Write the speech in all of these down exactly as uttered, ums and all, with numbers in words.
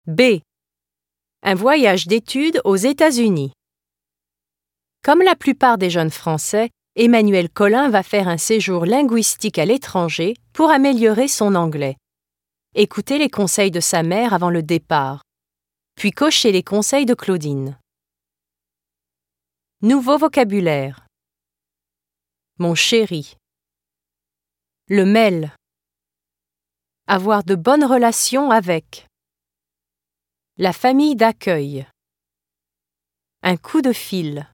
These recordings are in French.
B. Un voyage d'études aux États-Unis. Comme la plupart des jeunes Français, Emmanuel Collin va faire un séjour linguistique à l'étranger pour améliorer son anglais. Écoutez les conseils de sa mère avant le départ, puis cochez les conseils de Claudine. Nouveau vocabulaire. Mon chéri. Le mail. Avoir de bonnes relations avec. La famille d'accueil. Un coup de fil.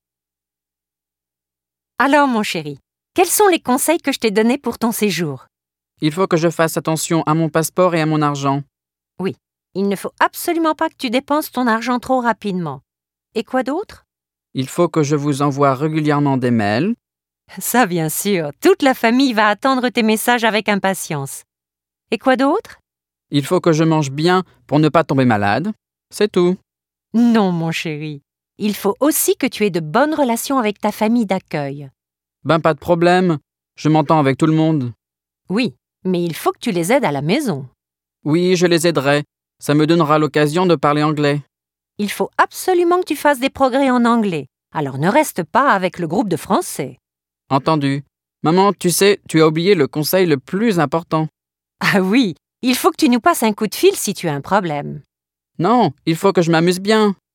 Alors, mon chéri, quels sont les conseils que je t'ai donnés pour ton séjour? Il faut que je fasse attention à mon passeport et à mon argent. Oui, il ne faut absolument pas que tu dépenses ton argent trop rapidement. Et quoi d'autre? Il faut que je vous envoie régulièrement des mails. Ça, bien sûr, toute la famille va attendre tes messages avec impatience. Et quoi d'autre? Il faut que je mange bien pour ne pas tomber malade. C'est tout. Non, mon chéri. Il faut aussi que tu aies de bonnes relations avec ta famille d'accueil. Ben pas de problème, je m'entends avec tout le monde. Oui, mais il faut que tu les aides à la maison. Oui, je les aiderai. Ça me donnera l'occasion de parler anglais. Il faut absolument que tu fasses des progrès en anglais. Alors ne reste pas avec le groupe de français. Entendu. Maman, tu sais, tu as oublié le conseil le plus important. Ah oui, il faut que tu nous passes un coup de fil si tu as un problème. Non, il faut que je m'amuse bien.